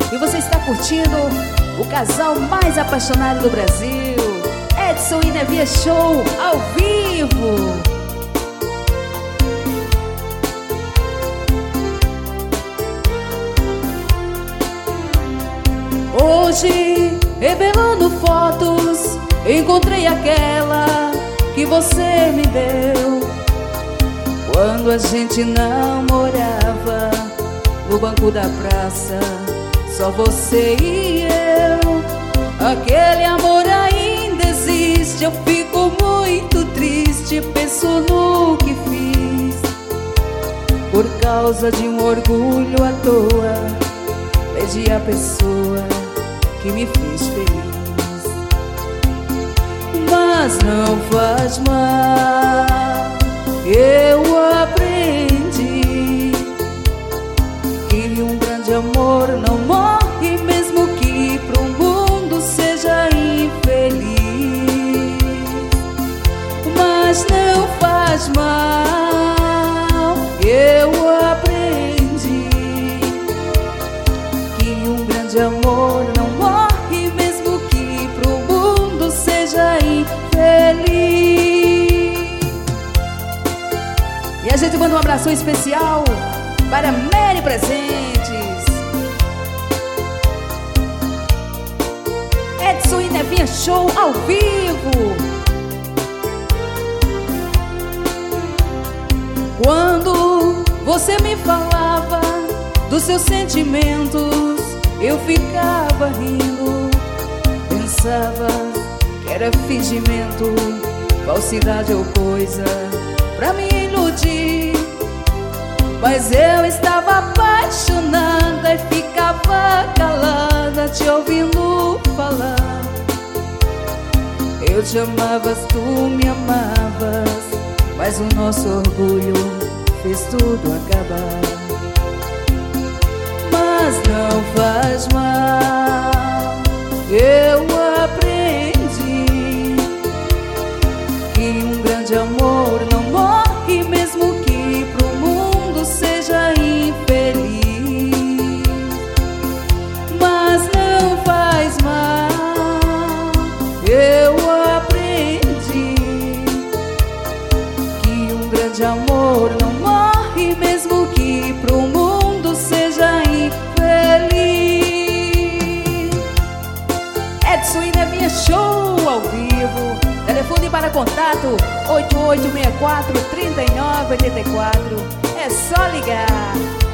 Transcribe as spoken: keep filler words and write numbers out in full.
E você está curtindo o casal mais apaixonado do Brasil, Edson e Nevinha Show ao vivo. Hoje, revelando fotos, encontrei aquela que você me deu quando a gente namorava no banco da praça, só você e eu. Aquele amor ainda existe, eu fico muito triste, penso no que fiz por causa de um orgulho à toa. Perdi a pessoa que me fez feliz. Mas não faz mal, eu aprendi que um grande amor não morre, mesmo que pro mundo seja infeliz. Mas não faz mal, eu aprendi que um grande amor não morre, mesmo que pro mundo seja infeliz. E a gente manda um abraço especial para Mary Presentes, Edson e Nevinha Show ao vivo. Quando você me falava dos seus sentimentos, eu ficava rindo, pensava que era fingimento, falsidade ou coisa pra me iludir. Mas eu estava apaixonada e ficava calada, te ouvindo falar. Eu te amavas, tu me amavas, mas o nosso orgulho fez tudo acabar. Mas não faz mal, eu aprendi que um grande amor não morre, mesmo que pro mundo seja infeliz. Mas não faz mal, eu aprendi que um grande amor não morre, mesmo que pro mundo seja infeliz. Edson e Nevinha Show ao vivo. Telefone para contato oito oito seis quatro, três nove oito quatro. É só ligar.